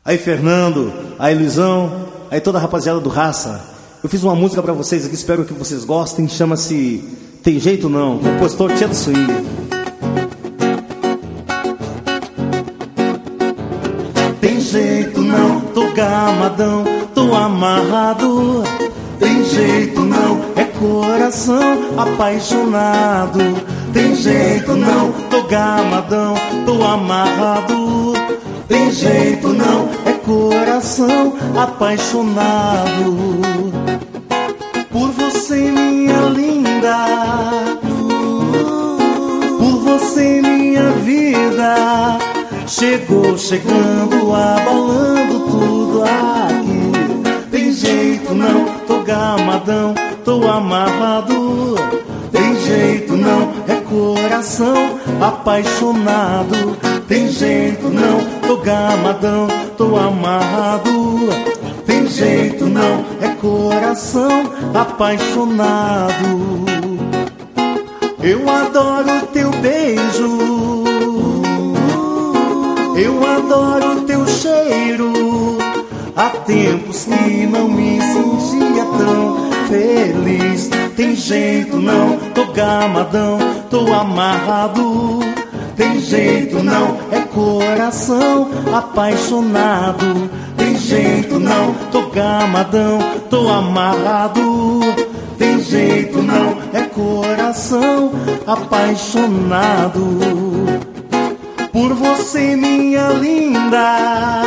Aí Fernando, aí Luizão, aí toda a rapaziada do Raça. Eu fiz uma música pra vocês aqui, espero que vocês gostem. Chama-se Tem Jeito Não, compositor Tia do Swing. Tem jeito não, tô gamadão, tô amarrado. Tem jeito não, é coração apaixonado. Tem jeito não, tô gamadão, tô amarrado. Tem jeito não, é coração apaixonado. Por você, minha linda, por você, minha vida. Chegou chegando, abalando tudo aqui. Tem jeito não, tô gamadão, tô amarrado. Tem jeito não, é coração apaixonado. Tem jeito não, tô gamadão, tô amarrado. Tem jeito não, é coração apaixonado. Eu adoro teu beijo, eu adoro teu cheiro. Há tempos que não me sentia tão feliz. Tem jeito não, tô gamadão, tô amarrado. Tem jeito não, é coração apaixonado. Tem jeito não, tô gamadão, tô amarrado. Tem jeito não, é coração apaixonado. Por você, minha linda,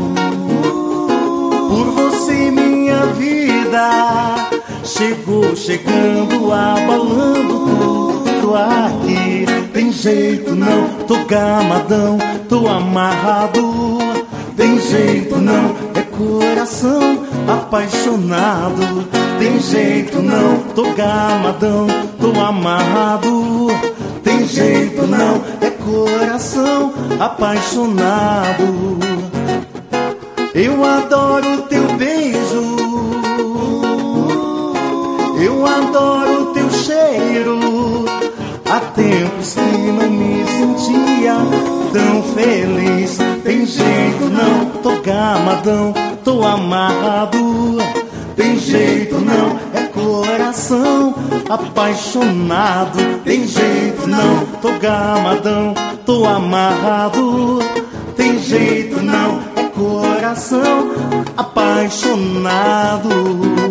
por você, minha vida. Chegou chegando, abalando tudo aqui. Tem jeito não, tô gamadão, tô amarrado. Tem jeito não, é coração apaixonado. Tem jeito não, tô gamadão, tô amarrado. Tem jeito não, é coração apaixonado. Eu adoro teu beijo, eu adoro teu cheiro. Há tempos que não me sentia tão feliz. Tem jeito não, tô gamadão, tô amarrado. Tem jeito não, é coração apaixonado. Tem jeito não, tô gamadão, tô amarrado. Tem jeito não, é coração apaixonado.